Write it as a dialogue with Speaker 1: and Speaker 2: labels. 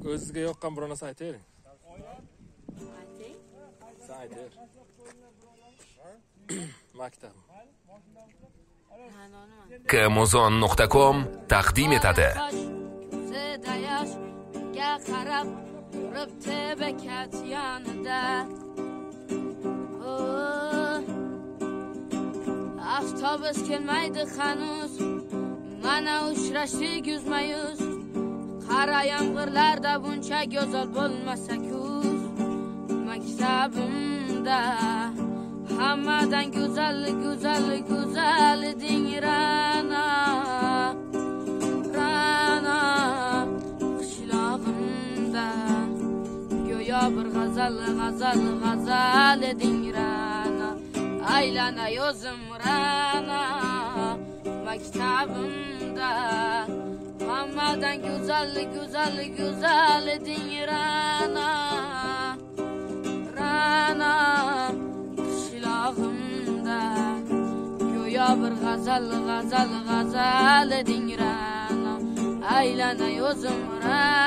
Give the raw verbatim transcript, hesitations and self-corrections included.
Speaker 1: O'zingizga yoqqan bir narsa aytaylik.
Speaker 2: Ayting.
Speaker 1: Sen aytaylik. Maktab.
Speaker 3: kmozon nuqta com taqdim etadi.
Speaker 2: Ga qarab turibdi bekat yonida. Avtobus kelmaydi hanuz, mana uchrashdik yuzma-yuz. Qara yomg'irlarda buncha go'zal bo'lmasa kuz. Maktabimda hammadan go'zal, go'zal, go'zal ding Ra'no. Ra'no qishlog'imda go'yo bir g'azal, g'azal, g'azal ding Ra'no. Aylanay o'zim Ra'no. Maktabimda hammadan go'zal, go'zal, go'zal ding Ra'no. Ra'no qishlog'imda go'yo bir g'azal, g'azal, g'azal ding Ra'no. Aylanay o'zim Ra'no.